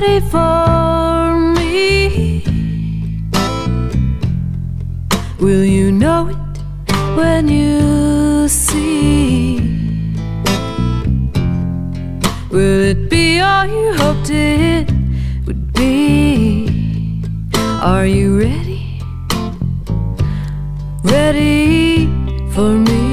ready for me? Will you know it when you see? Will it be all you hoped it would be? Are you ready? Ready for me?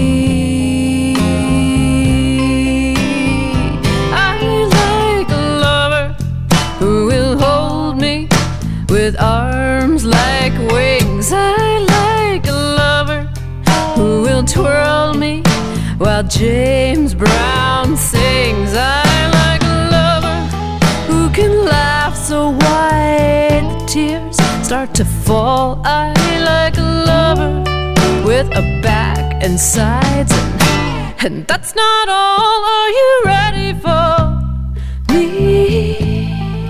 I like a lover who will hold me with arms like wings. I like a lover who will twirl me while James Brown sings. I like a lover who can laugh so wide the tears start to fall. I like a lover with a back and sides, and that's not all. Are you ready for me?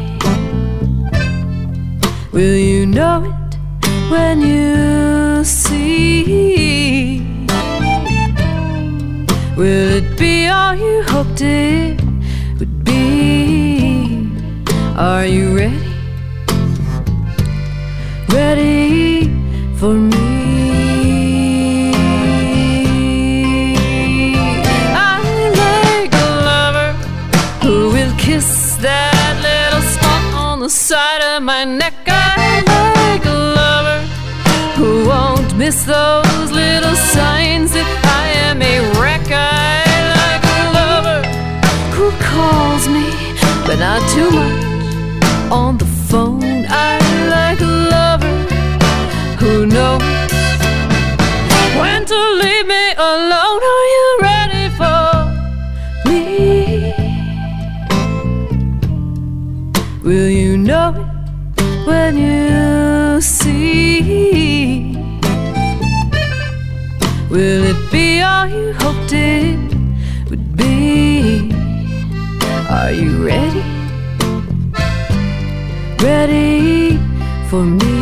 Will you know it when you see? Will it be all you hoped it would be? Are you ready? Ready for me? I like a lover who will kiss that little spot on the side of my neck. I like a lover who won't miss those little signs that I am a wreck. I like a lover who calls me, but not too much, on the phone. I like a lover who knows when to leave me alone. Are you ready for me? Will you know it when you see? Will it be all you hoped it would be? Are you ready? Ready for me?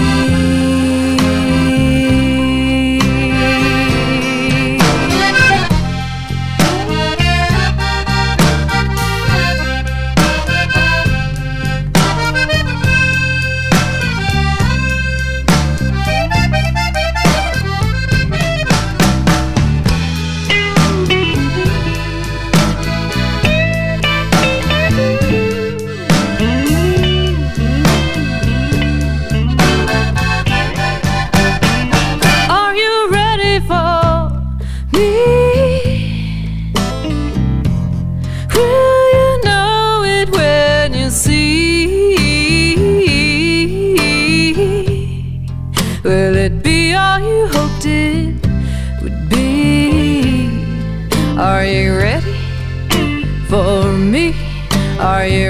Will it be all you hoped it would be? Are you ready for me? Are you